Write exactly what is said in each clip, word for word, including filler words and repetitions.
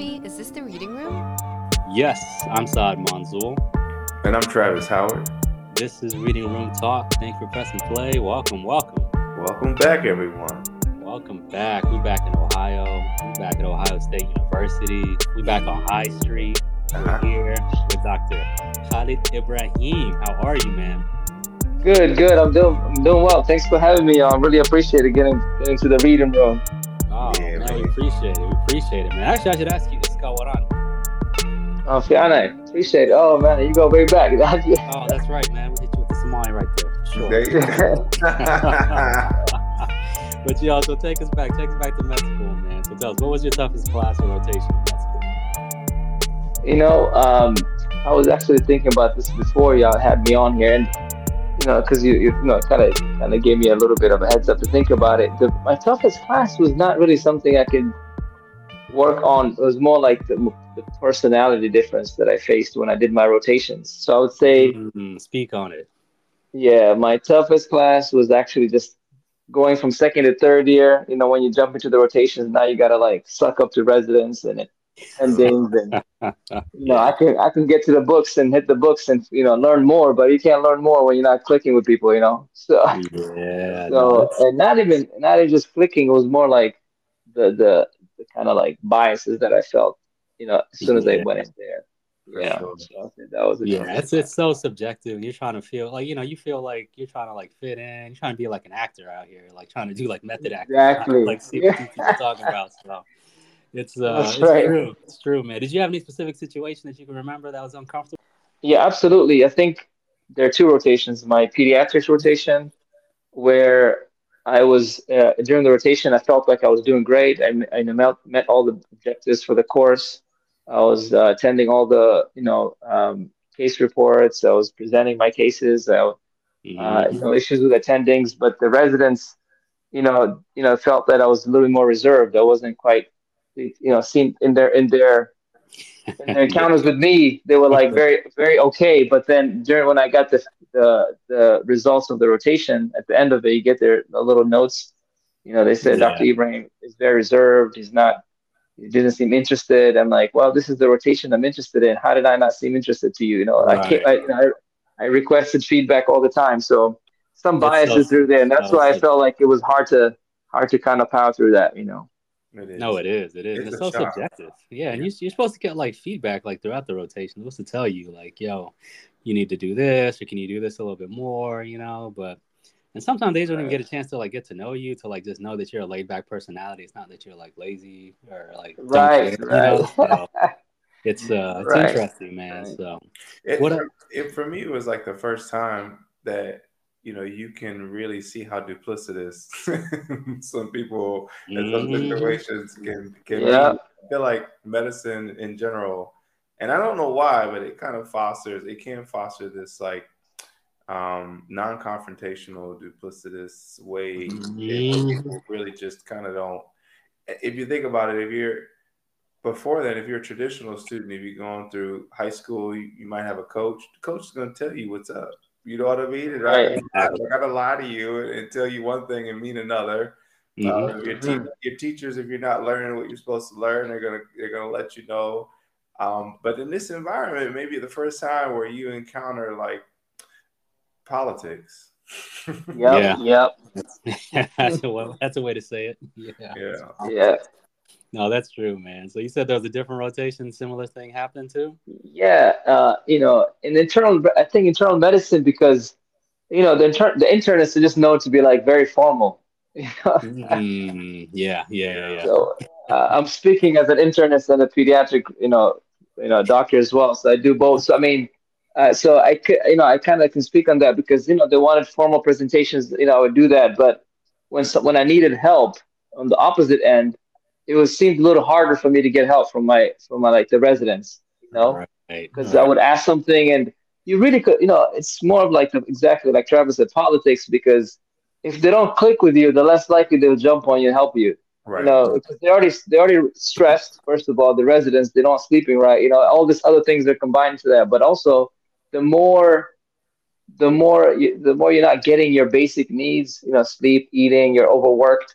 me, is this the reading room? Yes, I'm Saad Manzoul. And I'm Travis Howard. This is Reading Room Talk. Thanks for pressing play. Welcome, welcome. Welcome back, everyone. Welcome back. We're back in Ohio. We're back at Ohio State University. We're back on High Street. Uh-huh. We're here with Doctor Khalid Ibrahim. How are you, man? Good, good. I'm doing, I'm doing well. Thanks for having me. I really appreciate it getting, getting to the reading room. Oh, Yeah, man, man. we appreciate it. We appreciate it, man. Actually, I should ask you, Iska Waran. Oh, Fiona, appreciate it. Oh man, you go way back. Oh, that's right, man. We hit you with the Somali right there. Sure. There you go. But yeah, so take us back. Take us back to med school, man. So tell us, what was your toughest class or rotation in med school? you know, um, I was actually thinking about this before y'all had me on here, and you know, because you, you you know, kind of kind of gave me a little bit of a heads up to think about it. The, my toughest class was not really something I could work on. It was more like the, the personality difference that I faced when I did my rotations. So I would say, Mm, speak on it. yeah, my toughest class was actually just going from second to third year. You know, when you jump into the rotations, now you gotta like suck up to residents and endings, and you know, I Yeah. can I can get to the books and hit the books and you know learn more, but you can't learn more when you're not clicking with people. You know, so Yeah. No, so it's and not even not even just clicking. It was more like the the the kind of like biases that I felt. You know, as soon as I yeah. went in there. For Yeah, sure. so I think that was the Yeah, toughest it's class. it's so subjective. You're trying to feel like you know, you feel like you're trying to like fit in. You're trying to be like an actor out here, like trying to do like method acting, trying to Exactly. like see what Yeah, these people talking about. So it's uh, that's it's right. true. It's true, man. Did you have any specific situation that you can remember that was uncomfortable? Yeah, absolutely. I think there are two rotations. My pediatrics rotation, where I was uh, during the rotation, I felt like I was doing great. I, m- I met, met all the objectives for the course. I was uh, attending all the, you know, um, case reports. I was presenting my cases. I, uh, Hmm. no issues with attendings, but the residents, you know, you know, felt that I was a little more reserved. I wasn't quite, you know, seen in their in their in their Yeah. encounters with me, they were like very, very okay. But then during when I got the the the results of the rotation at the end of it, you get their the little notes. You know, they said doctor Yeah. Ibrahim is very reserved. He's not. He didn't seem interested. I'm like, well, this is the rotation I'm interested in. How did I not seem interested to you? You know, I can't. Right. I, you know, I, I requested feedback all the time. So some It's so biases through there, and that's so why I sub- felt like it was hard to hard to kind of power through that. You know. It no, is. it is. It is, and It's it's a so shock. subjective. Yeah, and Yeah. you you're supposed to get like feedback like throughout the rotation. Supposed to tell you like, yo, you need to do this, or can you do this a little bit more? You know, but and sometimes they don't even Right. get a chance to like get to know you, to like just know that you're a laid back personality. It's not that you're like lazy or like don't Right. care, you Right. know. So it's uh it's right. interesting, man. Right. So It what for a it for me it was like the first time that you know you can really see how duplicitous some people in some Mhm. situations can can be. Yeah. I feel like medicine in general, and I don't know why, but it kind of fosters it can foster this like um non-confrontational duplicitous way in where Mhm. people really just kind of don't. If you think about it, if you're before that, if you're a traditional student, if you're going through high school, you, you might have a coach. The coach is going to tell you what's up. You know what I mean? They're not Right. going Exactly. to lie to you and tell you one thing and mean another. Hmm. Uh, your, te- Mhm. your teachers, if you're not learning what you're supposed to learn, they're gonna they're gonna let you know. Um, but in this environment, maybe the first time where you encounter like politics. Yep. Yeah, Yep. that's a well, that's a way to say it. Yeah. Yeah. Yeah. No, that's true, man. So you said there was a different rotation, similar thing happened too? Yeah. Uh, you know, in internal, I think internal medicine because you know the inter the internists are just known to be like very formal. You know? Mm, yeah, yeah, yeah, Yeah. yeah. So uh, I'm speaking as an internist and a pediatric, you know, you know, doctor as well. So I do both. So I mean, uh, so I could, you know, I kind of can speak on that because you know they wanted formal presentations. You know, I would do that, but when so, when I needed help on the opposite end, it was seemed a little harder for me to get help from my from my like the residents. You know, Right, because I right. would ask something and you really could, you know, it's more of like the, exactly like Travis said, politics, because if they don't click with you, the less likely they'll jump on you and help you. You Right. know, because they already they already stressed. First of all, the residents they're not sleeping right. You know, all these other things are combined to that. But also, the more the more you, the more you're not getting your basic needs, you know, sleep, eating, you're overworked.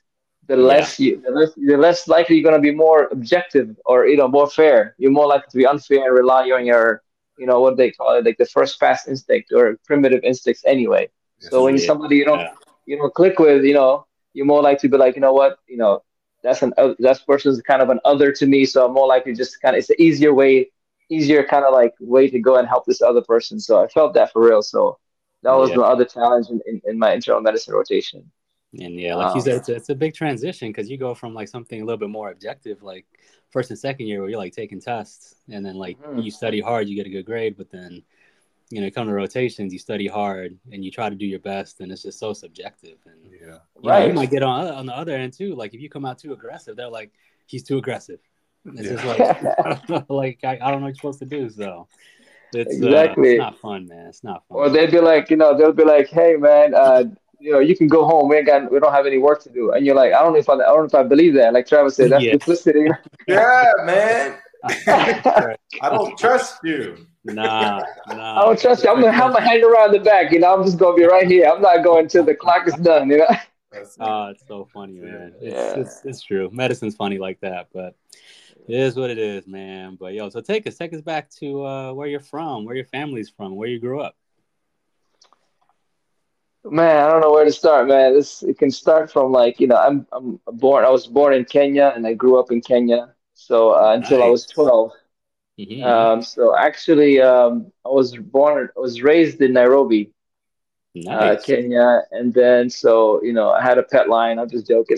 the Yeah. less you, the less, the less likely you're going to be more objective or you know more fair. You're more likely to be unfair and rely on your you know what they call it like the first pass instinct or primitive instincts anyway. Yes, So when you sir. somebody you don't Yeah. you don't click with, you know, you're more likely to be like, you know what, you know, that's an oth- that person's kind of an other to me, so I'm more likely just kind of it's an easier way, easier kind of like way to go and help this other person. So I felt that for real. So that was Yeah. the other challenge in, in, in my internal medicine rotation. And yeah, like you Um, said, it's a, it's a big transition because you go from like something a little bit more objective, like first and second year where you're like taking tests and then like mhm. you study hard, you get a good grade, but then you know, you come to rotations, you study hard and you try to do your best, and it's just so subjective. And Yeah. you know, you Right. might get on on the other end too. Like if you come out too aggressive, they're like, he's too aggressive. It's just Yeah. like like I, I don't know what you're supposed to do. So it's uh it's Exactly. not fun, man. It's not Or fun. they'd be like, you know, they'll be like, "Hey, man, uh, you know, you can go home. We ain't got, we don't have any work to do." And you're like, "I don't know if I, I don't know if I believe that." Like Travis said, that's Yeah. duplicity. Yeah, man. I I don't trust you. Nah, nah. don't trust you. I'm gonna have my hand around the back. You know, I'm just gonna be right here. I'm not going till the clock is done. You know. That's it. Oh, it's so funny, man. It's Yeah. it's it's true. Medicine's funny like that, but it is what it is, man. But yo, so take us take us back to uh, where you're from, where your family's from, where you grew up. Man, I don't know where to start, man. This it can start from like, you know, I'm I'm born. I was born in Kenya and I grew up in Kenya. So uh, until I was Nice. twelve. Mm-hmm. Um, so actually, um, I was born. I was raised in Nairobi, uh, Nice. Kenya, and then so you know, I had a pet lion. I'm just joking.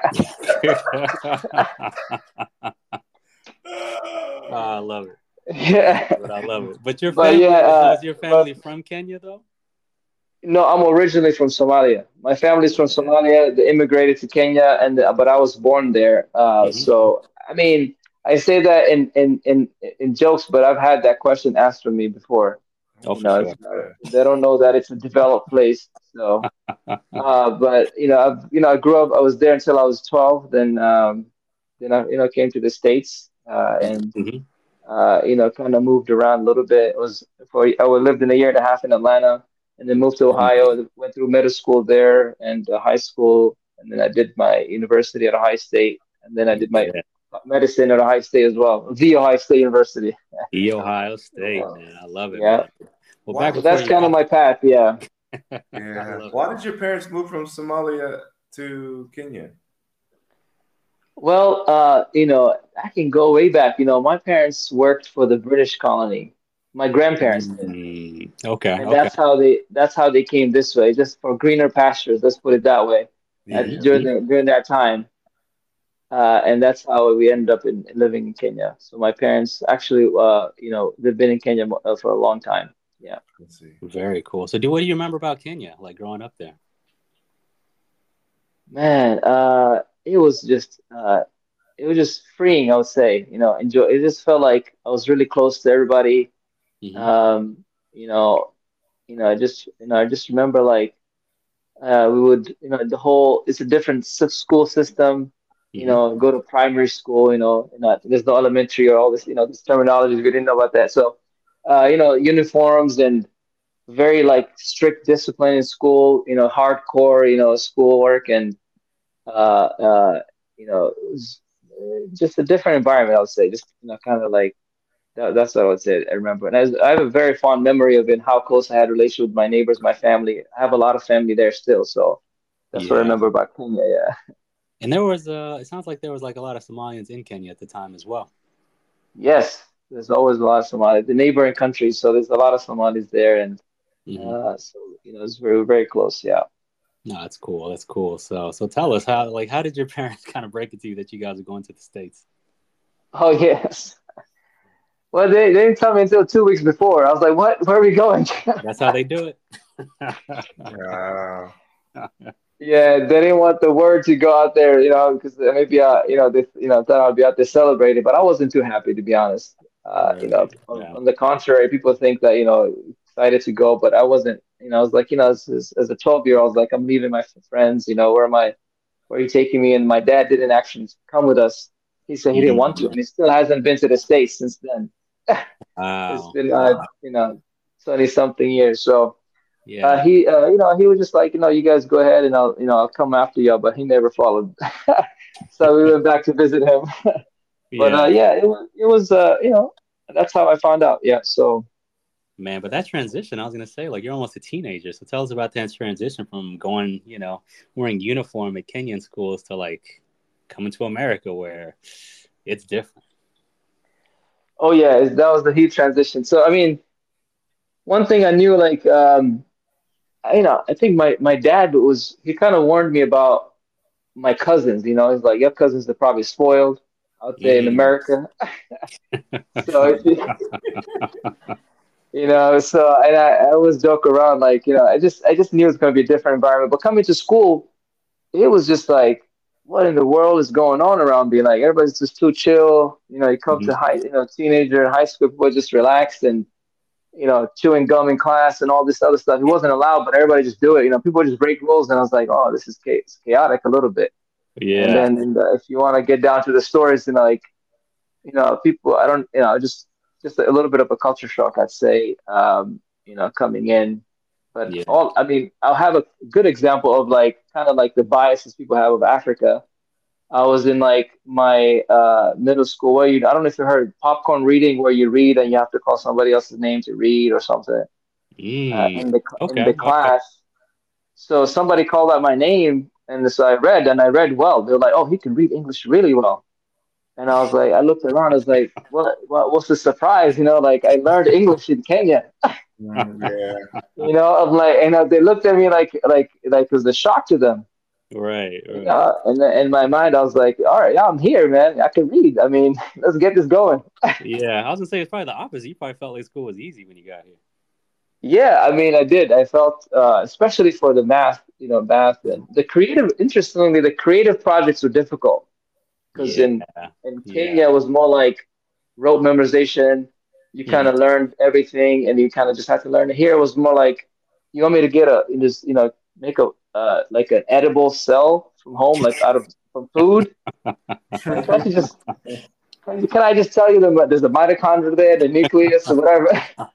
Oh, I love it. Yeah, But I love it. But your but yeah, family, so uh, is your but family from Kenya though? no, I'm originally from Somalia. My family's from Yeah. Somalia. They immigrated to Kenya, and uh, but I was born there. Uh, Mm-hmm. so I mean, I say that in in in in jokes, but I've had that question asked of me before. Oh, You for know, it's, sure. uh, they don't know that it's a developed place. So, uh, but you know, I've you know, I grew up. I was there until I was twelve. Then, um, then I you know came to the States, uh, and Mm-hmm. uh, you know, kind of moved around a little bit. It was for I lived in a year and a half in Atlanta, and then moved to Ohio. Went through middle school there and uh, high school, and then I did my university at Ohio State, and then I did my Yeah. medicine at Ohio State as well, the Ohio State University. The Ohio State, So, man. I love it, yeah, man. Well, Why back so did before that's you kind of got my path. Yeah. I yeah. love it. Why did your parents move from Somalia to Kenya? Well, uh, you know, I can go way back. You know, my parents worked for the British colony. My grandparents did. Mm, okay, And okay. that's how they that's how they came this way, just for greener pastures. Let's put it that way. At Yeah. during Mm-hmm. the, during that time, uh, and that's how we ended up in living in Kenya. So my parents actually, uh, you know, they've been in Kenya mo- uh, for a long time. Yeah, Let's see. Very cool. So, do what do you remember about Kenya, like growing up there? man, uh, it was just uh, it was just freeing. I would say, you know, enjoy. It just felt like I was really close to everybody. Mm-hmm. Um, you know, you know, I just you know, I just remember like. Uh, we would, you know, the whole, it's a different s- school system, you Mm-hmm. know, go to primary school, you know, you know, there's no elementary or all this, you know, this terminology, we didn't know about that. So, uh, you know, uniforms and very like strict discipline in school, you know, hardcore, you know, schoolwork and, uh, uh, you know, it was uh, just a different environment, I would say, just, you know, kind of like, that, that's what I would say. I remember, and I, was- I have a very fond memory of it, how close I had a relationship with my neighbors, my family. I have a lot of family there still, so that's what I Yeah. remember about Kenya. Yeah. And there was, uh, it sounds like there was like a lot of Somalians in Kenya at the time as well. Yes, there's always a lot of Somalis, the neighboring countries, so there's a lot of Somalis there, and Mm-hmm. uh, so you know, it's very very close. Yeah. No, that's cool. That's cool. So, so tell us how, like, how did your parents kind of break it to you that you guys are going to the States? Oh yes. Well, they, they didn't tell me until two weeks before. I was like, "What? Where are we going?" That's how they do it. Yeah. Yeah, they didn't want the word to go out there, you know, because maybe uh, you know, they, you know, thought I'd be out there celebrating, but I wasn't too happy to be honest. Uh, you know, Right. on, Yeah. on the contrary, people think that, you know, excited to go, but I wasn't. You know, I was like, you know, as, as, as a twelve year old, I was like, I'm leaving my friends. You know, where am I? Where are you taking me? And my dad didn't actually come with us. He said he didn't want to, Mhm. and he still hasn't been to the States since then. It's Wow. been, uh, Wow. you know, twenty something years. So. Yeah. Uh, he, uh, you know, he was just like, you know, you guys go ahead and I'll, you know, I'll come after you, but he never followed. So we went back to visit him. But uh, Yeah. yeah, it was, it was, uh, you know, that's how I found out. Yeah. So Man, but that transition, I was gonna say, like you're almost a teenager. So tell us about that transition from going, you know, wearing uniform at Kenyan schools to like coming to America where it's different. oh yeah, it- that was the heat transition. So I mean, one thing I knew, like, um, I- you know, I think my my dad was he kind of warned me about my cousins. You know, he's like, your cousins are probably spoiled out there in Mm. America. So if you, you know, so and I, I always joke around like, you know, I just I just knew it was going to be a different environment. But coming to school, it was just like, what in the world is going on around me? Like everybody's just too chill. You know, you come to Mhm. high, you know, teenager in high school, people are just relaxed and you know, chewing gum in class and all this other stuff. It wasn't allowed, but everybody just do it. You know, people just break rules, and I was like, oh, this is cha- chaotic a little bit. And Yeah. then and, uh, if you want to get down to the stories, you know, like you know, people, I don't, you know, just just a little bit of a culture shock, I'd say. Um, you know, coming in, but Yeah. all, I mean, I'll have a good example of like kind of like the biases people have of Africa. I was in like my uh, middle school where you, I don't know if you heard popcorn reading, where you read and you have to call somebody else's name to read or something uh, Mm. in the in the Okay. Okay. class. So somebody called out my name, and so I read, and I read well. They're like, "Oh, he can read English really well." And I was like, I looked around. I was like, "What? What? What's the surprise?" You know, like I learned English in Kenya. Mm, yeah. You know, I'm like, and uh, they looked at me like, like, like it was a shock to them. Right. You Right. know, and then in my mind, I was like, "All right, yeah, I'm here, man. I can read. I mean, let's get this going." Yeah. I was gonna say it's probably the opposite. You probably felt like school was easy when you got here. Yeah, I mean, I did. I felt, uh, especially for the math, you know, math and the creative. Interestingly, the creative projects were difficult because Yeah. in in Yeah. Kenya it was more like rote memorization. You kind Hmm. of learned everything, and you kind of just had to learn it. Here it was more like, you want me to get a, you just, you know, make a uh, like an edible cell from home, like out of from food. Like, can't you just can can I just tell you that there's a mitochondria there, the nucleus, or whatever.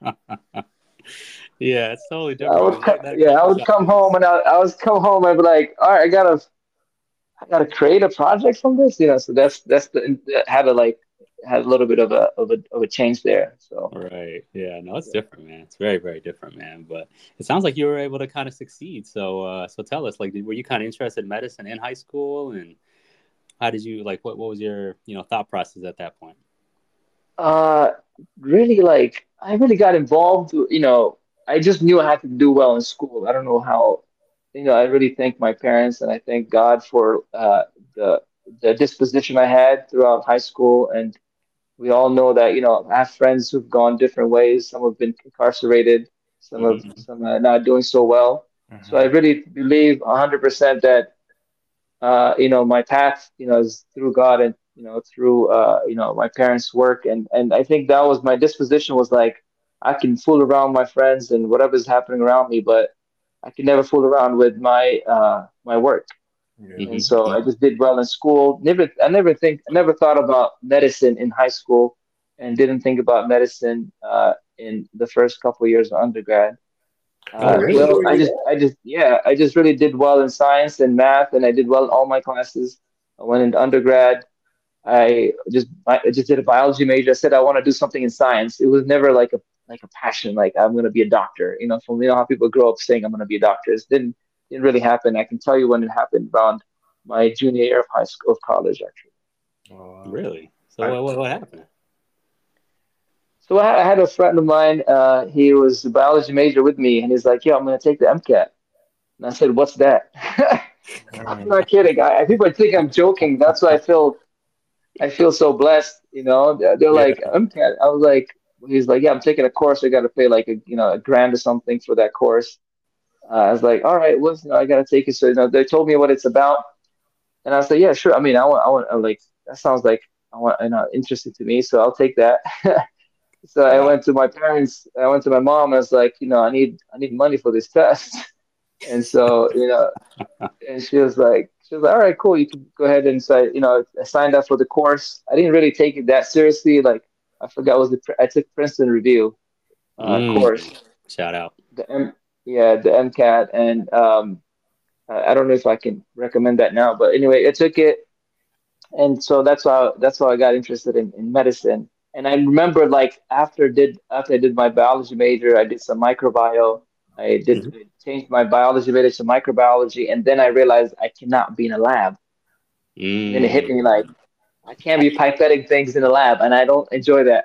Yeah. It's totally I different, would, man. That co- that yeah, I culture would shock come home is. and I, I was come home and be like, all right, I gotta, I gotta create a project from this, you know. So that's that's the that had a like had a little bit of a of a of a change there. So Right. Yeah. No, it's yeah. different, man. It's very, very different, man. But it sounds like you were able to kind of succeed. So, uh, so tell us, like, did- were you kind of interested in medicine in high school, and how did you like? What What was your, you know, thought process at that point? Uh, really, like I really got involved. You know, I just knew I had to do well in school. I don't know how. You know, I really thank my parents and I thank God for uh the the disposition I had throughout high school. And we all know that, you know, I have friends who've gone different ways. Some have been incarcerated, some have Hmm. some are not doing so well. So I Mhm. really believe one hundred percent that uh, you know, my path, you know, is through God and, you know, through uh, you know, my parents' work. And and I think that was my disposition was like I can fool around my friends and whatever's happening around me, but I can never fool around with my uh my work. Yeah. And Hmm. so I just did well in school. Never, I never think, I never thought about medicine in high school, and didn't think about medicine uh, in the first couple of years of undergrad. Oh, Well, Uh, that's the really? well, way I you just, I just, yeah, I just really did well in science and math, and I did well in all my classes. I went into undergrad. I just, I just did a biology major. I said I want to do something in science. It was never like a, like a passion, like I'm going to be a doctor. You know, from you know how people grow up saying I'm going to be a doctor. It didn't, didn't really happen. I can tell you when it happened around my junior year of high school, of college, actually. Oh, Really? So I, what what, what happened? So I I had a friend of mine. Uh, he was a biology major with me, and he's like, "Yo, I'm going to take the MCAT." And I said, "What's that?" I'm mm, not kidding. I, people think I'm joking. That's why I feel I feel so blessed. You know, they're, they're Yeah. like, "MCAT." I was like, he's like, "Yeah, I'm taking a course. I got to pay like a you know a grand or something for that course." Uh, I was like, "All right, well, you know, I got to take it." So you know, they told me what it's about, and I said, "Yeah, sure. I mean, I want, I want, I'm like, that sounds like I want, you know, interesting to me. So I'll take that." So I Wow. went to my parents. I went to my mom. I was like, you know, I need I need money for this test. And so, you know, and she was like, she was like, all right, cool. You can go ahead and say, you know, I signed up for the course. I didn't really take it that seriously. Like I forgot what was the I took Princeton Review uh, Mm. course. Shout out. The M, yeah, the MCAT, and um, I I don't know if I can recommend that now, but anyway, I took it, and so that's how that's how I got interested in, in medicine. And I remember like after did after I did my biology major, I did some microbiome. I did Mhm. I changed my biology major to microbiology, and then I realized I cannot be in a lab. And then it hit Mm. me like I can't be pipetting things in a lab, and I don't enjoy that.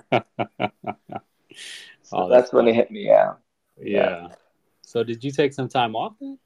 So Oh, that's that's when it funny. hit me. Yeah, yeah. Yeah. So did you take some time off then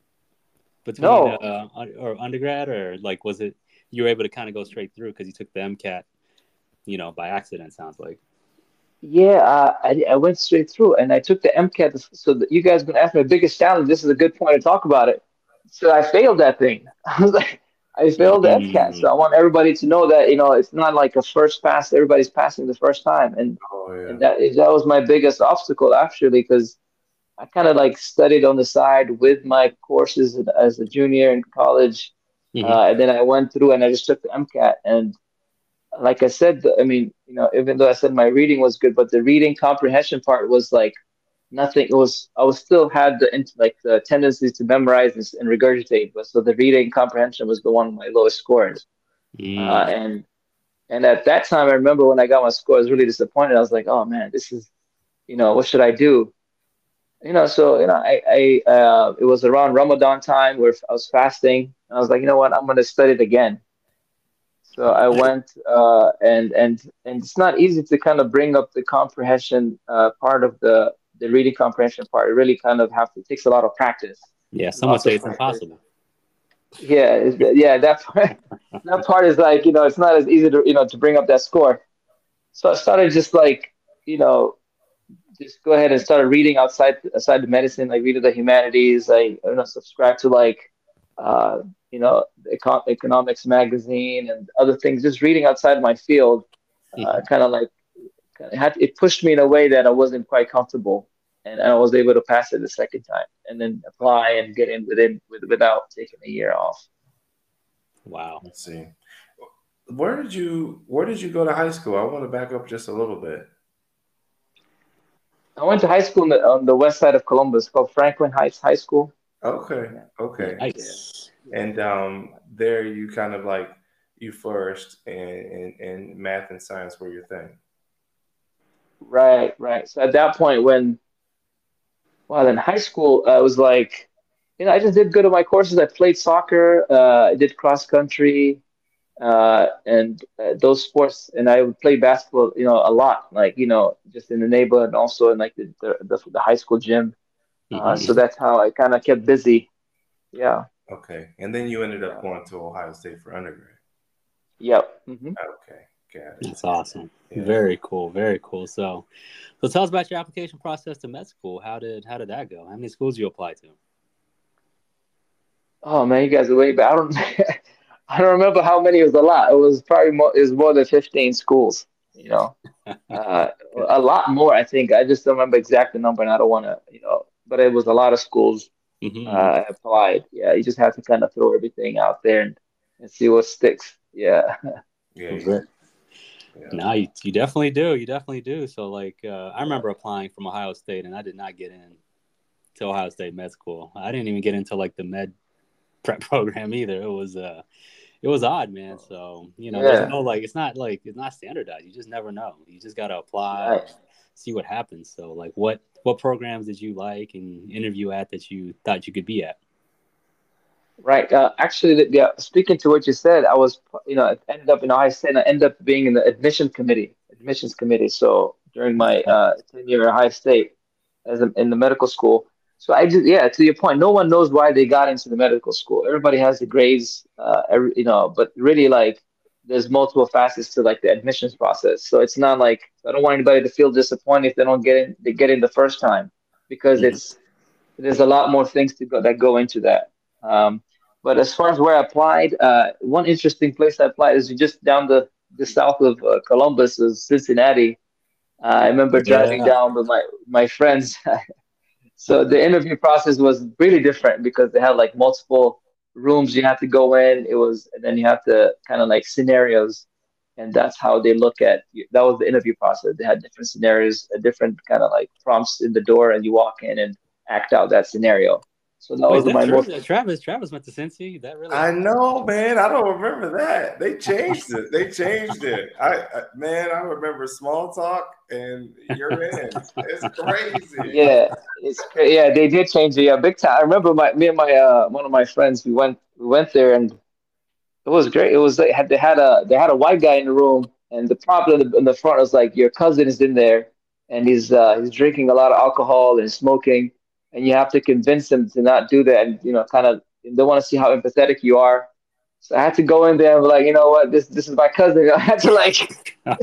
between No, uh un- or undergrad, or like was it you were able to kind of go straight through because you took the MCAT, you know, by accident? Sounds like. yeah, uh, I I went straight through, and I took the MCAT. So that you guys gonna ask my biggest challenge. This is a good point to talk about it. So I failed that thing. I was like, I failed the MCAT. So Mm. I want everybody to know that you know it's not like a first pass. Everybody's passing the first time, and Oh and yeah. that is that was my biggest obstacle actually because I kind of like studied on the side with my courses as a junior in college, Hmm. uh, and then I went through and I just took the MCAT and like I said, the- I mean, you know, even though I said my reading was good, but the reading comprehension part was like nothing. It was I was still had the int- like the tendency to memorize and, s- and regurgitate, but so the reading comprehension was the one of my lowest scores. Uh, Mm. and and at that time, I remember when I got my score, I was really disappointed. I was like, oh man, this is you know, what should I do? You know, so you know, I I uh, it was around Ramadan time where I was fasting, and I was like, you know what, I'm gonna study it again. So I went uh, and and and it's not easy to kind of bring up the comprehension uh, part of the the reading comprehension part. It really kind of have to takes a lot of practice, Yeah, some would lots say of it's practice. impossible. Yeah, it's, yeah, that part that part is like you know it's not as easy to you know to bring up that score. So I started just like you know just go ahead and started reading outside outside the medicine, like reading the humanities. I you know subscribe to like uh, you know the econ- economics magazine and other things. Just reading outside my field, uh, Hmm. kind of like it had it pushed me in a way that I wasn't quite comfortable, and I was able to pass it the second time, and then apply and get in within with without taking a year off. Wow. Let's see. Where did you Where did you go to high school? I want to back up just a little bit. I went to high school on the, on the west side of Columbus, called Franklin Heights High School. Okay. Yeah, Okay. yeah, Nice. yeah. And um, there you kind of like you flourished, and in, in math and science were your thing. Right, right. So at that point, when well, in high school, I was like, you know, I just did good on my courses. I played soccer, uh, I did cross country, uh, and uh, those sports, and I would play basketball, you know, a lot, like, you know, just in the neighborhood and also in like the the, the, the high school gym. Uh, so Hmm. that's how I kind of kept busy. Yeah, Okay. And then you ended up yeah, going to Ohio State for undergrad. yep. Hmm. Okay. Got it. That's awesome. Yeah. Very cool. Very cool. So, so tell us about your application process to med school. How did how did that go? How many schools you apply to? Oh man, you guys are way back. I don't, I don't remember how many. It was a lot. It was probably more. It was more than fifteen schools. You know. Uh, Okay. a lot more, I think. I just don't remember exact number, and I don't want to, you know. But it was a lot of schools Hmm. uh, applied. Yeah, you just have to kind of throw everything out there and, and see what sticks. Yeah. Yeah. You, Very, yeah. no, you, you definitely do. You definitely do. So, like, uh, I remember applying from Ohio State, and I did not get in to Ohio State med school. I didn't even get into like the med prep program either. It was uh, it was odd, man. So you know, there's Yeah. no like, it's not like it's not standardized. You just never know. You just gotta apply Right. and see what happens. So, like, what what programs did you like and interview at that you thought you could be at? Right. Uh, actually, th- yeah. Speaking to what you said, I was, you know, I ended up in Ohio State, and I ended up being in the admission committee, admissions committee. So during my uh, tenure at Ohio State, as a, in the medical school. So I just, yeah, to your point, no one knows why they got into the medical school. Everybody has the grades, uh, every, you know, but really like there's multiple facets to like the admissions process. So it's not like I don't want anybody to feel disappointed if they don't get in, they get in the first time because Mhm. it's there's a lot more things to go that go into that. Um, but as far as where I applied, uh, one interesting place I applied is just down the the south of uh, Columbus is Cincinnati. Uh, I remember driving Yeah. down with my my friends. So the interview process was really different because they had like multiple rooms you had to go in. It was, and then you have to kind of like scenarios, and that's how they look at you. That was the interview process. They had different scenarios, a different kind of like prompts in the door, and you walk in and act out that scenario. So that Wait, was is that my true? most. That Travis, Travis went to Cincy. That really I happened? know, man. I don't remember that. They changed it. They changed it. I, I man, I remember small talk and you're in. It's crazy. Yeah, it's cra- yeah. They did change it. Yeah, big time. I remember my me and my uh one of my friends. We went we went there and it was great. It was like had they had a they had a white guy in the room, and the prop in the, in the front was like your cousin is in there, and he's uh, he's drinking a lot of alcohol and smoking, and you have to convince him to not do that, and you know, kind of they want to see how empathetic you are. So I had to go in there and be like, you know what, this this is my cousin. I had to like,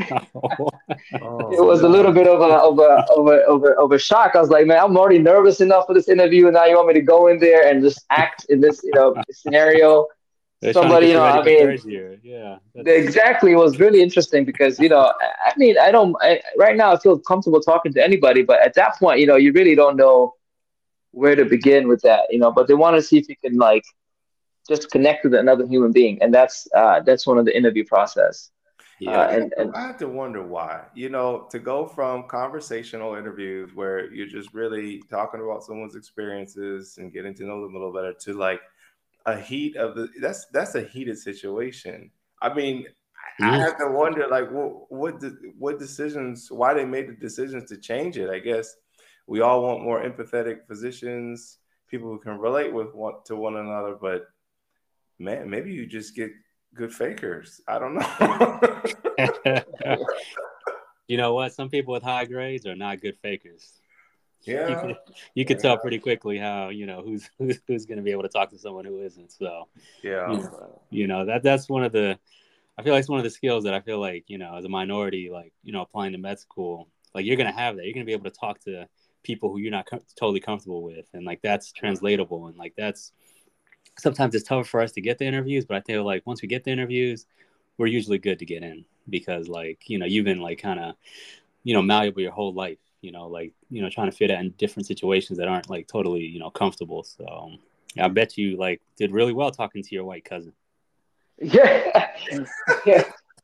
it Oh was a little man. bit of a of a of a of a, of a shock. I was like, man, I'm already nervous enough for this interview, and now you want me to go in there and just act in this, you know, scenario. They're trying to Somebody, get you you know, ready I for mean, third year. Yeah, that's exactly, it was really interesting because you know I I mean I don't I, right now I feel comfortable talking to anybody, but at that point, you know, you really don't know where to begin with that, you know. But they want to see if you can like just connect with another human being, and that's uh, that's one of the interview process. Yeah, Uh, yeah. I and have to, and I have to wonder why. You know, to go from conversational interviews where you're just really talking about someone's experiences and getting to know them a little better to like a heat of the that's that's a heated situation. I mean, I Mhm. have to wonder like what what de- what decisions why they made the decisions to change it. I guess we all want more empathetic physicians, people who can relate with one to one another, but man, maybe you just get good fakers. I don't know. You know what? Some people with high grades are not good fakers. You Yeah, could you could yeah, tell pretty quickly how you know who's who's, who's going to be able to talk to someone who isn't. So you yeah. know, you know that that's one of the I feel like it's one of the skills that I feel like you know as a minority, like you know applying to med school, like you're going to have that. You're going to be able to talk to people who you're not co- totally comfortable with, and like that's translatable, and like that's sometimes it's tough for us to get the interviews, but I feel like once we get the interviews, we're usually good to get in because like you know you've been like kind of you know malleable your whole life, you know like you know trying to fit in different situations that aren't like totally you know comfortable. So yeah, I bet you like did really well talking to your white cousin. yeah, yeah.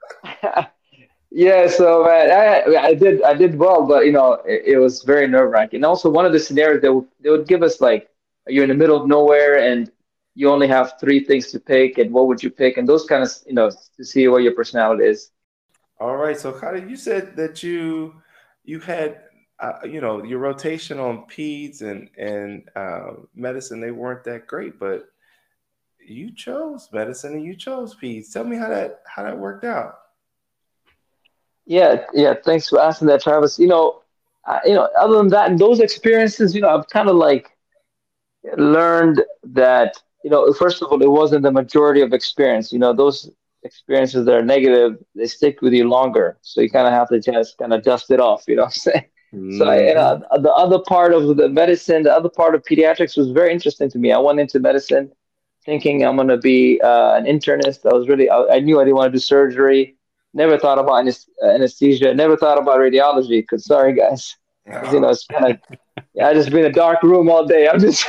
Yeah, so man, I I did I did well, but you know it, it was very nerve wracking. And also one of the scenarios they would they would give us like you're in the middle of nowhere and you only have three things to pick, and what would you pick? And those kind of you know to see what your personality is. All right. So, Kyle, you said that you you had uh, you know your rotation on peds and and uh, medicine. They weren't that great, but you chose medicine and you chose peds. Tell me how that how that worked out. Yeah, yeah. Thanks for asking that, Travis. You know, I, you know, other than that, those experiences, you know, I've kind of like learned that, you know, first of all, it wasn't the majority of experience. You know, those experiences that are negative, they stick with you longer. So you kind of have to just kind of dust it off, you know what I'm saying? So I, you Mm-hmm. know, the other part of the medicine, the other part of pediatrics was very interesting to me. I went into medicine thinking I'm going to be uh, an internist. I was really, I, I knew I didn't want to do surgery. Never thought about anes- anesthesia. Never thought about radiology. Because sorry, guys, because you know it's kind of yeah, I just been in a dark room all day. I'm just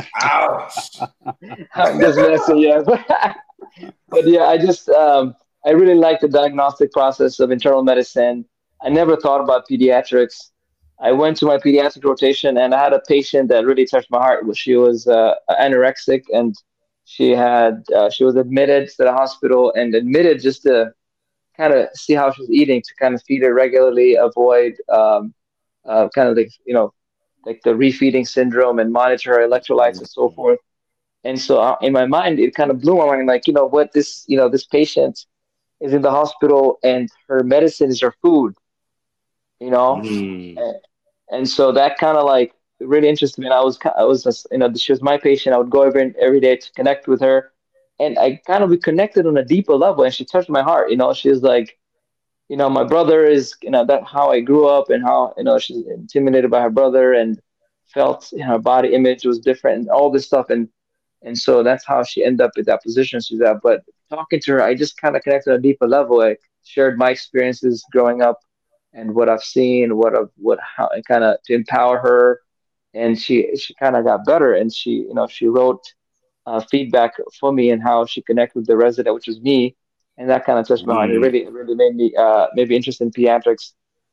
Ouch. I'm just messing, yeah. But, but yeah, I just um, I really like the diagnostic process of internal medicine. I never thought about pediatrics. I went to my pediatric rotation and I had a patient that really touched my heart. She was uh, anorexic and she had uh, she was admitted to the hospital and admitted just to kind of see how she's eating to kind of feed her regularly, avoid um, uh, kind of like you know like the refeeding syndrome and monitor her electrolytes and so forth. And so uh, in my mind, it kind of blew my mind, like, you know what, this, you know, this patient is in the hospital and her medicine is her food, you know? Mm. And, and so that kind of like really interested me. And I was, ki- I was just, you know, she was my patient. I would go every, every day to connect with her. And I kind of we connected on a deeper level and she touched my heart, you know? She's like, you know, my brother is, you know, that how I grew up and how, you know, she's intimidated by her brother and felt, you know, her body image was different and all this stuff. And and so that's how she ended up in that position she's at. But talking to her, I just kind of connected on a deeper level. I shared my experiences growing up and what I've seen, what I've, what, how, and kind of to empower her. And she, she kind of got better. And she, you know, she wrote uh, feedback for me and how she connected with the resident, which was me. And that kind of touched my heart. It Mm. really, it really made me, uh, made me interested in pediatrics.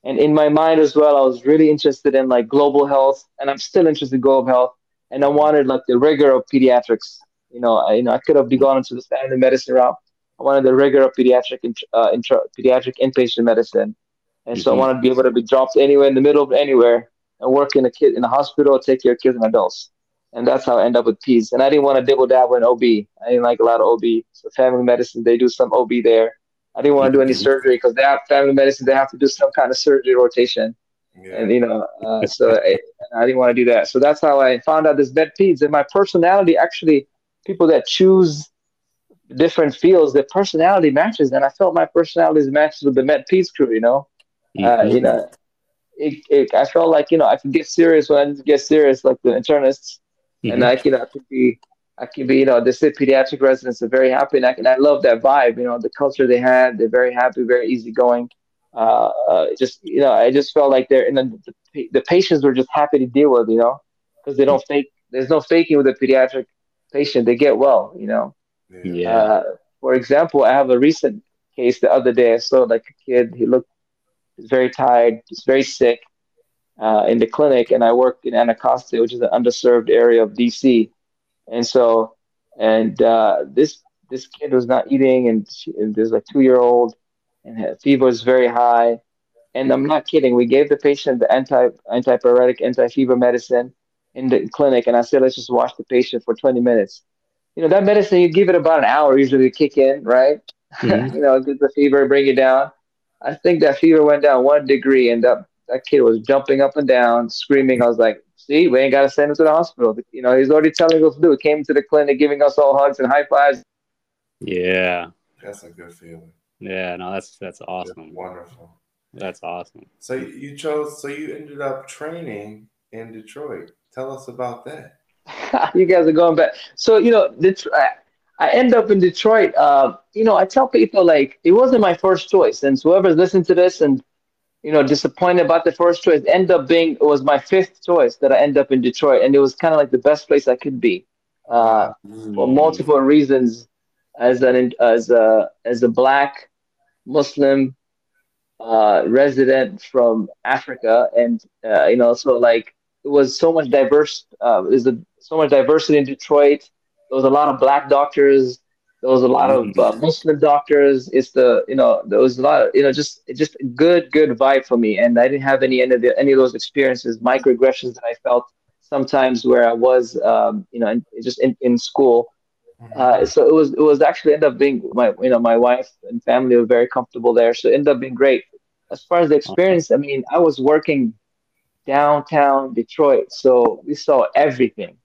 And in my mind as well, I was really interested in like global health, and I'm still interested in global health. And I wanted like the rigor of pediatrics. You know, I, you know, I could have gone into the family medicine route. I wanted the rigor of pediatric, int- uh, intro, pediatric inpatient medicine, and so I Hmm. wanted to be able to be dropped anywhere in the middle of anywhere and work in a kid in a hospital, take care of kids and adults. And that's how I end up with peds. And I didn't want to dibble dabble in O B. I didn't like a lot of O B. So family medicine, they do some O B there. I didn't want to do any Hmm. surgery because they have family medicine. They have to do some kind of surgery rotation, Yeah. and you know, uh, so I, I didn't want to do that. So that's how I found out this med peds. And my personality actually, people that choose different fields, their personality matches, and I felt my personality matches with the med peds crew. You know, uh, Hmm. you know, it, it, I felt like you know I could get serious when I need to get serious, like the internists, and Hmm. I you know I could be. I could be, you know, they say pediatric residents are very happy, and I, and I love that vibe. You know, the culture they had, they're very happy, very easygoing. Uh, uh, just, you know, I just felt like they're, and then the, the patients were just happy to deal with, you know, because they don't fake. There's no faking with a pediatric patient. They get well, you know. Yeah. Yeah. Uh, for example, I have a recent case the other day. I saw like a kid. He looked very tired. He's very sick uh, in the clinic, and I work in Anacostia, which is an underserved area of D C. And so, and uh, this this kid was not eating, and, she, and there's like two year old, and her fever was very high. And I'm not kidding. We gave the patient the anti antipyretic, anti fever medicine in the clinic, and I said, let's just watch the patient for twenty minutes. You know, that medicine you give it about an hour usually to kick in, right? Hmm. You know, get the fever, bring it down. I think that fever went down one degree, and that that kid was jumping up and down, screaming. I was like, "See, we ain't got to send him to the hospital." You know, he's already telling us to do. He came to the clinic, giving us all hugs and high fives. Yeah. That's a good feeling. Yeah. No, that's that's That's awesome. wonderful. That's awesome. So you chose, so you ended up training in Detroit. Tell us about that. You guys are going back. So you know, Det- I I end up in Detroit. Uh, you know, I tell people like it wasn't my first choice, and so whoever's listening to this and you know disappointed about the first choice, end up being it was my fifth choice that I end up in Detroit, and it was kind of like the best place I could be, uh, Wow. for Mm. multiple reasons. As an as a as a black Muslim uh, resident from Africa, and uh, you know, so like it was so much diverse. Uh, there's a, so much diversity in Detroit. There was a lot of black doctors. There was a lot of uh, Mm. Muslim doctors. It's the you know there was a lot of you know just just a good good vibe for me, and I didn't have any any of the, any of those experiences, microaggressions that I felt sometimes where I was um, you know in, just in, in school. Uh, Mhm. so it was it was actually ended up being my you know my wife and family were very comfortable there, so it ended up being great. As far as the Awesome. experience, I mean, I was working downtown Detroit, so we saw everything.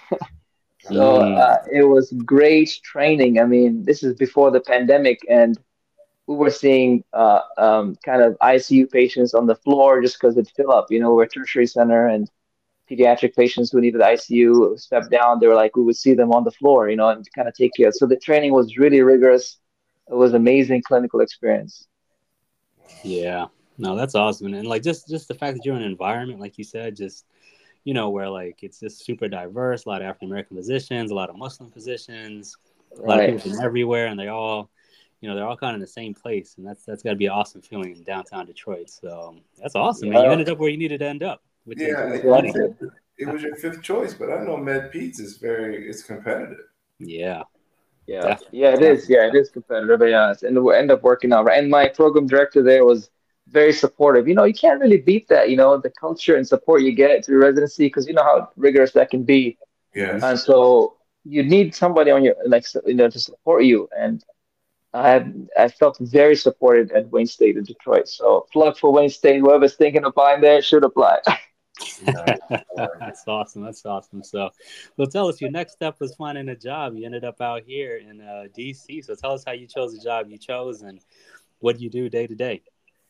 So Ah, uh, Mm. it was great training. I mean, this is before the pandemic, and we were seeing uh, um, kind of I C U patients on the floor just because it'd fill up. You know, we're a tertiary center, and pediatric patients who needed I C U step down. They were like, we would see them on the floor, you know, and kind of take care. So the training was really rigorous. It was amazing clinical experience. Yeah. No, that's awesome. And like just just the fact that you're in an environment, like you said, just you know, where like it's just super diverse, a lot of African American physicians, a lot of Muslim physicians, a lot of Right. people from everywhere, and they all, you know, they're all kind of in the same place, and that's that's got to be an awesome feeling in downtown Detroit. So that's awesome, man. You Yeah, ended up where you needed to end up, which is yeah. which is You funny. exactly. said it was your fifth choice, but I know Med Pete's is very it's competitive. Yeah, Yeah. definitely, Yeah, it is. definitely. Yeah, it is competitive, yeah. And we end up working out. Right. And my program director there was very supportive. You know, you can't really beat that, you know, the culture and support you get through residency because you know how rigorous that can be. Hmm. Yes. And so you need somebody on your, like, so- you know, to support you. And I I felt very supported at Wayne State in Detroit. So plug for Wayne State. Whoever's thinking of applying there should apply. Nice. Nice. That's awesome. That's awesome. So, well, tell us your next step was finding a job. You ended up out here in uh, D C. So, tell us how you chose the job you chose and what you do day to day.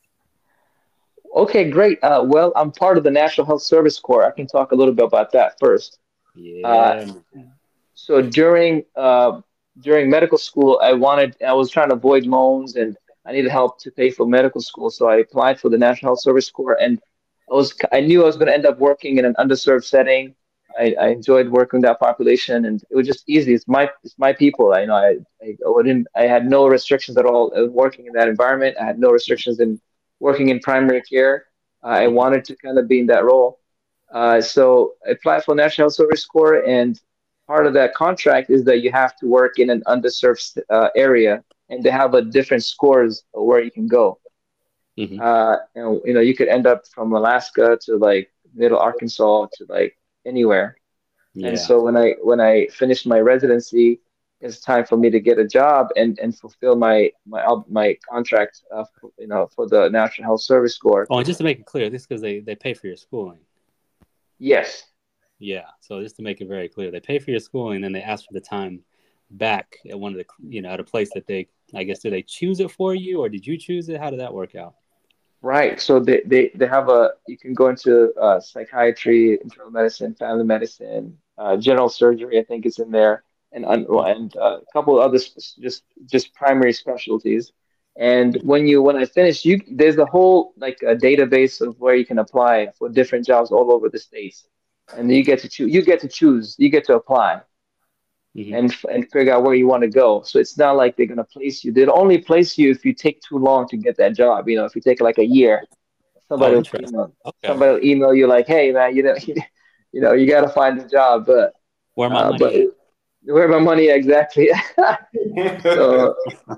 Okay, great. Uh, well, I'm part of the National Health Service Corps. I can talk a little bit about that first. Uh, Yeah. so during uh, during medical school, I wanted I was trying to avoid loans and I needed help to pay for medical school. So I applied for the National Health Service Corps, and I was I knew I was going to end up working in an underserved setting. I, I enjoyed working with that population, and it was just easy. It's my it's my people. I know I I wouldn't I had no restrictions at all. I was working in that environment. I had no restrictions in working in primary care. Uh, I wanted to kind of be in that role. Uh, so I applied for National Health Service Corps, and part of that contract is that you have to work in an underserved uh, area, and they have a different scores of where you can go. Mm-hmm. Uh, and you know, you could end up from Alaska to like Middle Arkansas to like anywhere. And Yeah. so when I when I finished my residency, it's time for me to get a job and and fulfill my my ob- my contract, uh, for, you know, for the National Health Service Corps. Oh, and just to make it clear, this is because they, they pay for your schooling. Yes. Yeah. So just to make it very clear, they pay for your schooling, and then they ask for the time back at one of the, you know, at a place that they, I guess, did they choose it for you, or did you choose it? How did that work out? Right. So they, they, they have a, you can go into uh, psychiatry, internal medicine, family medicine, uh, general surgery, I think is in there, and un- well, and uh, a couple of other sp- just just primary specialties. And when you when I finished, you there's a whole like a database of where you can apply for different jobs all over the states, and you get to choose. You get to choose. You get to apply Mm-hmm. and f- and figure out where you want to go. So it's not like they're gonna place you. They'll only place you if you take too long to get that job. You know, if you take like a year, Oh, somebody will, you interesting. know, Okay. somebody will email you like, "Hey, man, you know, you know, you got to find a job." But Where my uh, but money at? where my money exactly? So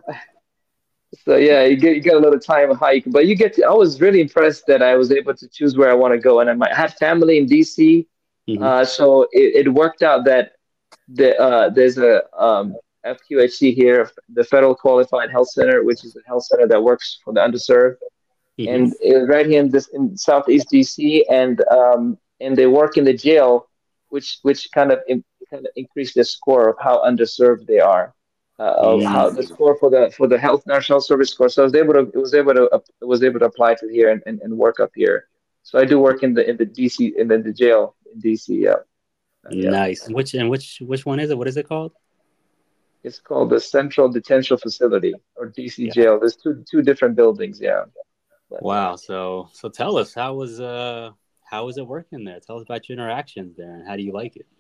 so yeah, you get you get a little time of how you can. But you get. To, I was really impressed that I was able to choose where I want to go, and I might have family in D C. Mm-hmm. Uh, so it, it worked out that the uh, there's a um, F Q H C here, the Federal Qualified Health Center, which is a health center that works for the underserved, Mm-hmm. and it was right here in this in Southeast D C, and um, and they work in the jail, which which kind of in, kind of increased the score of how underserved they are, uh, of how the Mm-hmm. score for the for the health national service score. So I was able to it was able to uh, was able to apply to here and, and, and work up here. So I do work in the in the D C in the, the jail in D C. Yeah, Uh, yeah. Nice. Which and which which one is it? What is it called? It's called the Central Detention Facility or D C Yeah. Jail. There's two two different buildings. Yeah, but yeah. Wow. So so tell us, how was uh how was it working there? Tell us about your interactions there, and how do you like it?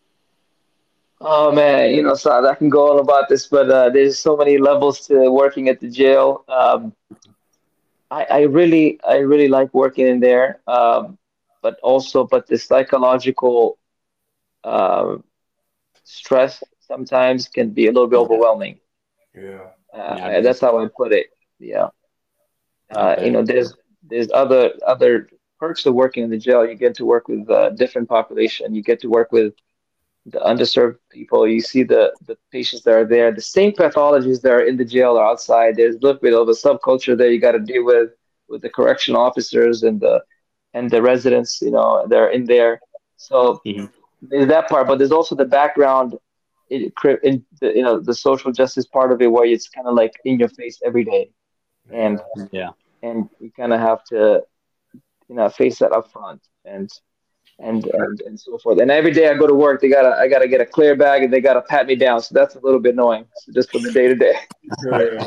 Oh man, you know, so I can go on about this, but uh, there's so many levels to working at the jail. Um, I, I really, I really like working in there, um, but also, but the psychological uh, stress sometimes can be a little bit Yeah. overwhelming. Yeah. Uh, Yeah, I I- bet. that's how I put it. Yeah. I Uh, you bet. know, there's there's other other perks of working in the jail. You get to work with uh, different population. You get to work with the underserved people. You see the the patients that are there. The same pathologies that are in the jail are outside. There's a little bit of a subculture there you got to deal with with the correctional officers and the and the residents. You know, they're in there. So Mm-hmm. there's that part, but there's also the background. In, in the, you know, the social justice part of it, where it's kind of like in your face every day, and Yeah. Yeah. and you kind of have to, you know, face that up front and and and and so forth. And every day I go to work, they gotta I gotta get a clear bag and they gotta pat me down. So that's a little bit annoying. So just for the day to day. Yeah.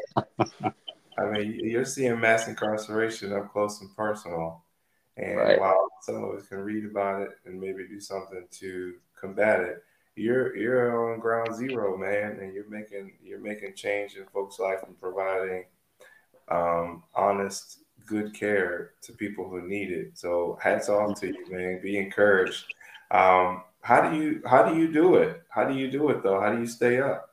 I mean, you're seeing mass incarceration up close and personal. And Right. while some of us can read about it and maybe do something to combat it, you're you're on ground zero, man, and you're making you're making change in folks' life and providing um, honest, good care to people who need it. So hats off to you, man. Be encouraged. Um, how do you how do you do it? How do you do it though? How do you stay up?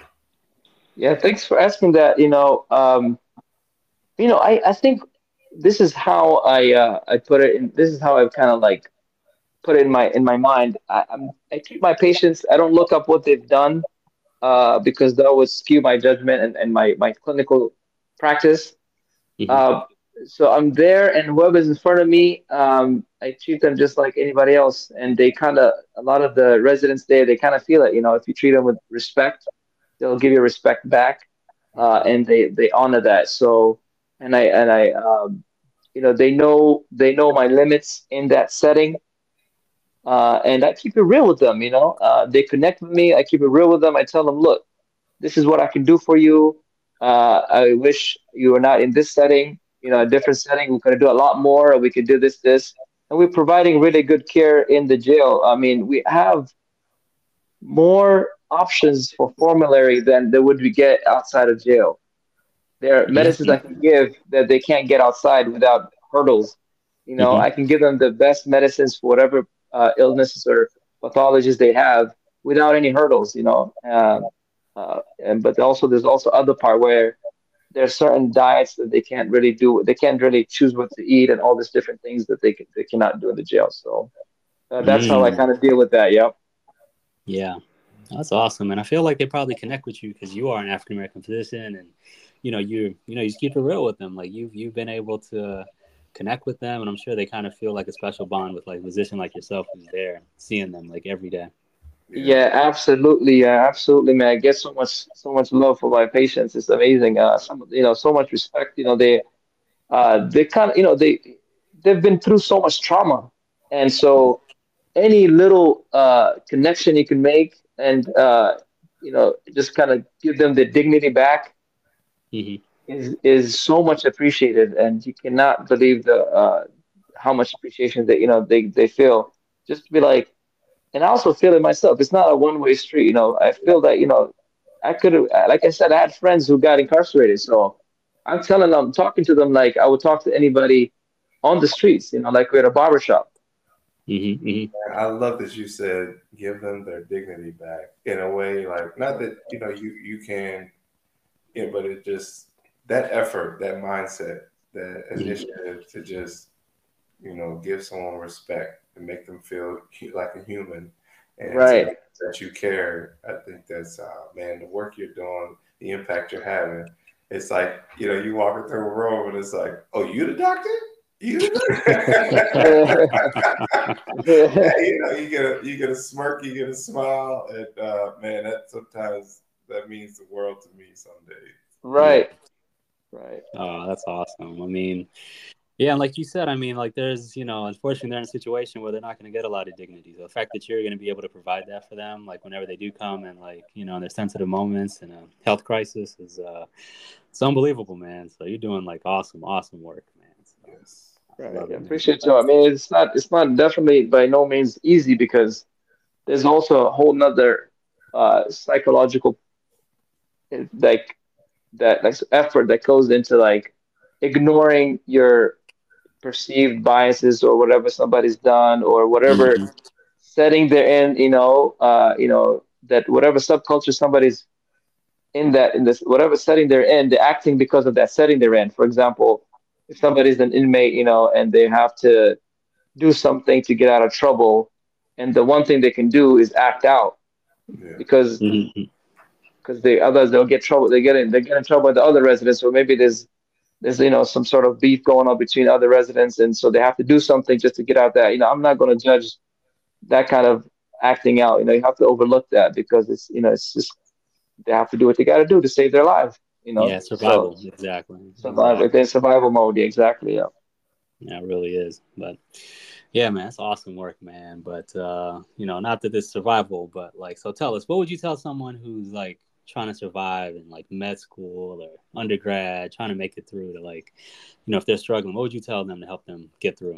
Yeah. Thanks for asking that. You know, um, you know, I I think this is how I uh I put it in. This is how I kind of like put it in my in my mind. I, I'm I treat my patients. I don't look up what they've done, uh, because that would skew my judgment and, and my my clinical practice. Mm-hmm. Uh, so I'm there, and whoever's in front of me, um, I treat them just like anybody else. And they kind of, a lot of the residents there, they kind of feel it. You know, if you treat them with respect, they'll give you respect back, uh, and they they honor that. So, and I and I, um, you know, they know they know my limits in that setting, uh, and I keep it real with them. You know, uh, they connect with me. I keep it real with them. I tell them, look, this is what I can do for you. Uh, I wish you were not in this setting, you know, a different setting. We could do a lot more, or we could do this, this. And we're providing really good care in the jail. I mean, we have more options for formulary than they would we get outside of jail. There are Yeah. medicines I can give that they can't get outside without hurdles. You know, Hmm. I can give them the best medicines for whatever uh, illnesses or pathologies they have without any hurdles. You know, um, uh, and but also there's also other part where there's certain diets that they can't really do. They can't really choose what to eat and all these different things that they can, they cannot do in the jail. So uh, that's how I Mm. kind of deal with that. Yep. Yeah. That's awesome, and I feel like they probably connect with you because you are an African American physician, and you know you you know you just keep it real with them. Like you've you've been able to connect with them, and I'm sure they kind of feel like a special bond with like a physician like yourself who's there seeing them like every day. Yeah. Yeah, absolutely. Yeah, absolutely, man. I get so much, so much love for my patients. It's amazing. Uh, some, you know, so much respect. You know, they, uh, they kind of, you know, they, they've been through so much trauma, and so any little uh connection you can make, and uh, you know, just kind of give them the dignity back Hmm. is is so much appreciated, and you cannot believe the uh how much appreciation that you know they they feel. Just to be like. And I also feel it myself. It's not a one-way street. You know, I feel that, you know, I could have, like I said, I had friends who got incarcerated. So I'm telling them, talking to them like I would talk to anybody on the streets, you know, like we're at a barber shop. Hmm. Hmm. I love that you said give them their dignity back in a way, like not that you know you you can, yeah, but it just that effort, that mindset, that initiative to just you know give someone respect and make them feel hu- like a human, and to Right. know that you care. I think that's uh, man, the work you're doing, the impact you're having. It's like you know you walking through a room and it's like, oh, you the doctor? You the Yeah. you know, you get a you get a smirk, you get a smile, and uh, man, that sometimes that means the world to me some days. Yeah. Right. Right. Oh, that's awesome. I mean, yeah, and like you said, I mean, like there's, you know, unfortunately they're in a situation where they're not going to get a lot of dignity. So the fact that you're going to be able to provide that for them, like whenever they do come and like, you know, in their sensitive moments and a health crisis is, uh, it's unbelievable, man. So you're doing like awesome, awesome work, man. So Yes. I Right. love I it, man. appreciate you. I mean, it's not, it's not definitely by no means easy because there's also a whole nother uh psychological eh, like that like effort that goes into like ignoring your perceived biases or whatever somebody's done or whatever Hmm. setting they're in, you know, uh, you know, that whatever subculture somebody's in that in this whatever setting they're in, they're acting because of that setting they're in. For example, if somebody's an inmate, you know, and they have to do something to get out of trouble, and the one thing they can do is act out Yeah. because Hmm. because they others they'll get trouble they get in they get in trouble with the other residents or maybe there's there's you know some sort of beef going on between other residents and so they have to do something just to get out that you know I'm not going to judge that kind of acting out. You know, you have to overlook that because it's you know it's just they have to do what they got to do to save their life. You know, Yeah, so survival. Exactly. survival. Exactly. They're in survival mode. Yeah, exactly. Yeah. Yeah, it really is. But yeah, man, it's awesome work, man. But uh, you know, not that it's survival, but like, so tell us, what would you tell someone who's like trying to survive in like med school or undergrad, trying to make it through to like, you know, if they're struggling, what would you tell them to help them get through?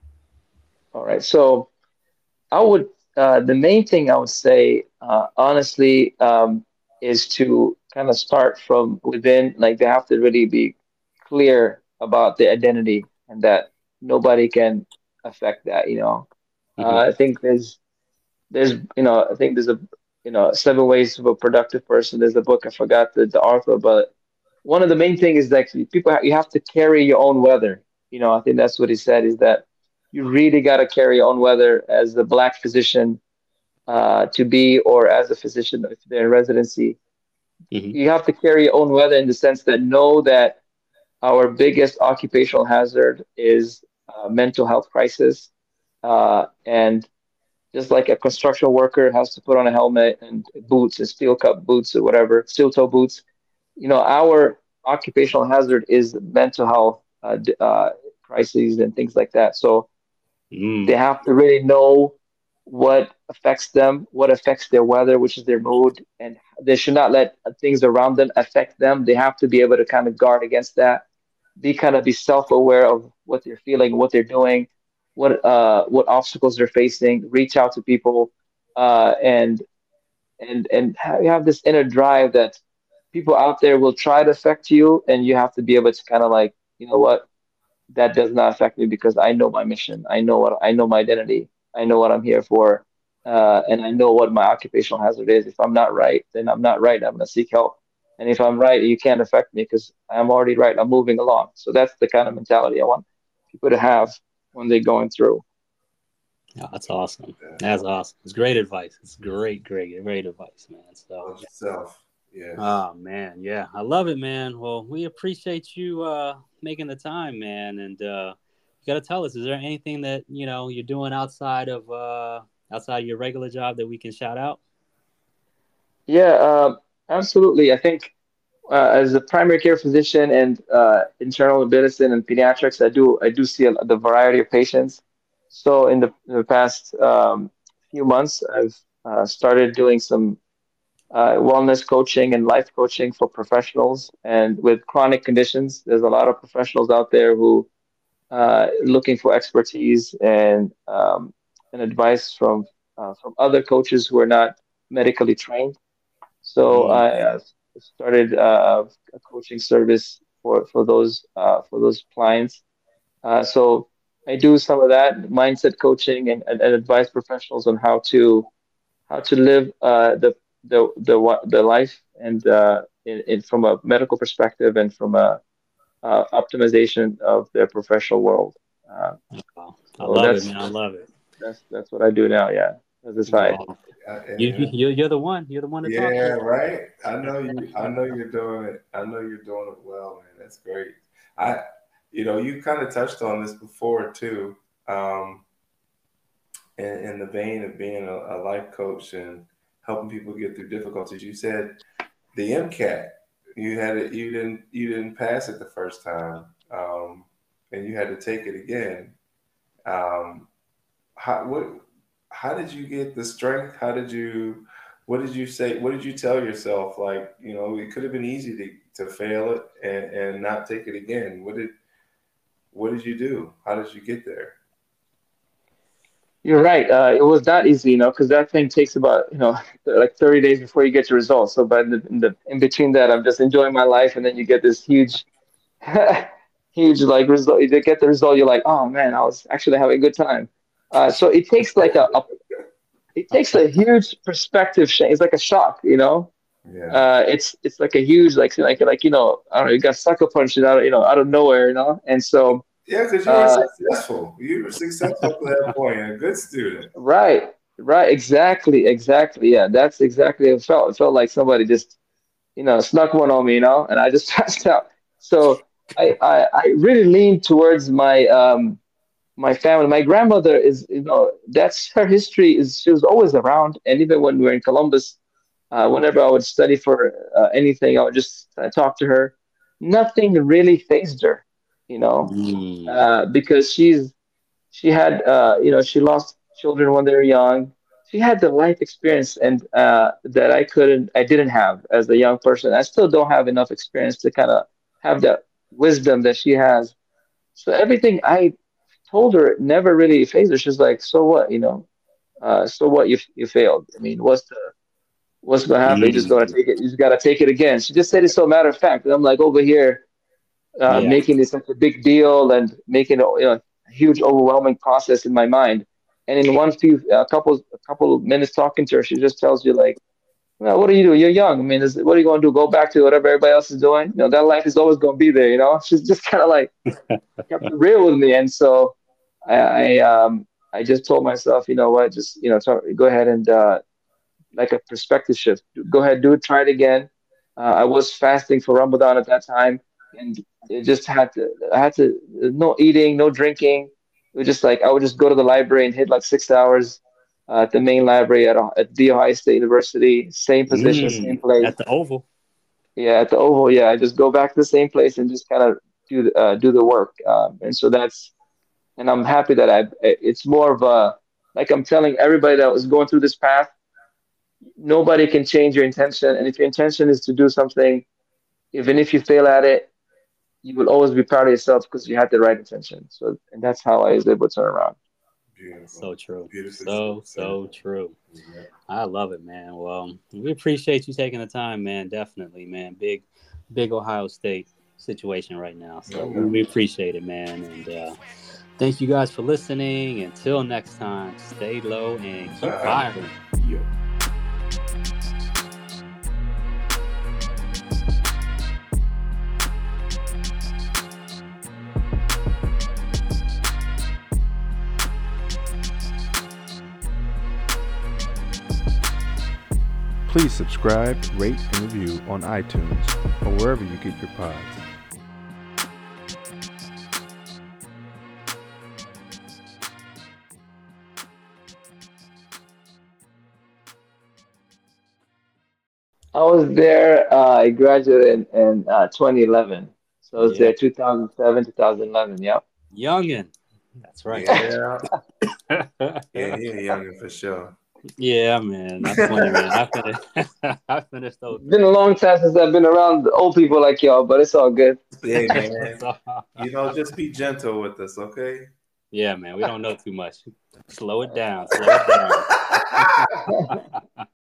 All right. So I would uh, the main thing I would say, uh, honestly, um, is to kind of start from within. Like they have to really be clear about their identity and that nobody can affect that. You know, uh, Hmm. I think there's there's you know I think there's a you know seven ways of a productive person. There's a book I forgot the, the author, but one of the main things is that people ha- you have to carry your own weather. You know, I think that's what he said is that you really got to carry your own weather as the black physician uh, to be, or as a physician if they're in residency. Hmm. You have to carry your own weather in the sense that know that our biggest occupational hazard is uh, mental health crisis, uh, and just like a construction worker has to put on a helmet and boots and steel cup boots or whatever, steel toe boots. You know, our occupational hazard is mental health uh, d- uh, crises and things like that. So they Mm. have to really know what affects them, what affects their weather, which is their mood, and they should not let things around them affect them. They have to be able to kind of guard against that, be kind of be self-aware of what they're feeling, what they're doing, what uh what obstacles they're facing, reach out to people, uh and and and have, you have this inner drive that people out there will try to affect you, and you have to be able to kind of like, you know what, that does not affect me because I know my mission. I know what I know my identity. I know what I'm here for. Uh, and I know what my occupational hazard is. If I'm not right, then I'm not right. I'm gonna seek help. And if I'm right, you can't affect me because I'm already right. I'm moving along. So that's the kind of mentality I want people to have when they're going through. Yeah, that's awesome. That's awesome. It's great advice. It's great, great, great advice, man. So yourself. Yeah. Oh man, yeah. I love it, man. Well, we appreciate you uh making the time, man. And uh you gotta tell us, is there anything that, you know, you're doing outside of uh outside of your regular job that we can shout out? Yeah, um, absolutely. I think uh, as a primary care physician and uh, internal medicine and pediatrics, I do I do see a, the variety of patients. So in the, in the past um, few months, I've uh, started doing some uh, wellness coaching and life coaching for professionals and with chronic conditions. There's a lot of professionals out there who uh, looking for expertise and um, and advice from uh, from other coaches who are not medically trained. So Mm. I uh, started uh, a coaching service for for those uh, for those clients. Uh, so I do some of that mindset coaching and, and, and advise professionals on how to how to live uh, the the the wa- the life and uh, in, in from a medical perspective and from a uh, optimization of their professional world. Uh, Wow. I so love it, that's man. I love it. that's that's what I do now. Yeah, as a side. Well, Uh, you, and, you you're you're the one. You're the one to talk yeah, to. right. I know you. I know you're doing it. I know you're doing it well, man. That's great. I, you know, you kind of touched on this before too, um, in, in the vein of being a, a life coach and helping people get through difficulties. You said the MCAT. You had it. You didn't. You didn't pass it the first time, um, and you had to take it again. Um, how what? How did you get the strength? How did you? What did you say? What did you tell yourself? Like, you know, it could have been easy to, to fail it and, and not take it again. What did what did you do? How did you get there? You're right. Uh, it was not easy, you know, because that thing takes about, you know, like thirty days before you get your results. So, but in, the, in, the, in between that, I'm just enjoying my life, and then you get this huge, huge like result. You get the result, you're like, oh man, I was actually having a good time. Uh, so it takes like a, a, it takes a huge perspective change. It's like a shock, you know. Yeah. Uh, it's it's like a huge like like like you know, I don't know, you got sucker punched out of, you know, out of nowhere, you know, and so. Yeah, because you were Uh, successful. You were successful to that point and a good student. Right, right, exactly, exactly. Yeah, that's exactly how it felt. It felt like somebody just, you know, snuck one on me, you know, and I just passed out. So I, I, I really leaned towards my um my family. My grandmother is, you know, that's her history is she was always around, and even when we were in Columbus, uh, whenever I would study for uh, anything, I would just uh, talk to her. Nothing really phased her, you know, Mm. uh, because she's she had uh, you know she lost children when they were young. She had the life experience and uh, that I couldn't I didn't have as a young person. I still don't have enough experience to kind of have that wisdom that she has. So everything I told her never really phased her. She's like, so what, you know? Uh, so what? You you failed. I mean, what's the what's gonna happen? You just gonna Mm. take it. You just gotta take it again. She just said it so matter of fact. And I'm like over here uh, Yeah. making this such a big deal and making it, you know, a huge overwhelming process in my mind. And in one few a couple a couple of minutes talking to her, she just tells you like, well, what are you doing? You're young. I mean, is, what are you going to do? Go back to whatever everybody else is doing? You know, that life is always going to be there. You know, she's just kind of like kept it real with me. And so I, I um I just told myself, you know what, just you know, so, go ahead and uh, like a perspective shift. Go ahead, do it, try it again. Uh, I was fasting for Ramadan at that time, and it just had to. I had to no eating, no drinking. It was just like I would just go to the library and hit like six hours uh, at the main library at, at The Ohio State University. Same position, same Mm. place. At the Oval. Yeah, at the Oval. Yeah, I just go back to the same place and just kind of do the- uh, do the work. Um, and so that's and I'm happy that I. It's more of a like I'm telling everybody that was going through this path, nobody can change your intention. And if your intention is to do something, even if you fail at it, you will always be proud of yourself because you had the right intention. So, and that's how I was able to turn around. Beautiful. So true. Beautiful. So, so true. Yeah. I love it, man. Well, we appreciate you taking the time, man. Definitely, man. Big, big Ohio State situation right now. So yeah. we appreciate it, man. And uh, thank you guys for listening. Until next time, stay low and keep firing. Yeah. Please subscribe, rate, and review on iTunes or wherever you get your pods. I was there. Uh, I graduated in, in uh, twenty eleven. So I was yeah. there two thousand seven, two thousand eleven. Yep. Youngin. That's right. Yeah. yeah, yeah, youngin for sure. Yeah, man. That's funny, man. I finished. I finished those. It's been a long time since I've been around old people like y'all, but it's all good. Yeah, man. You know, just be gentle with us, okay? Yeah, man. We don't know too much. Slow it down. Slow it down.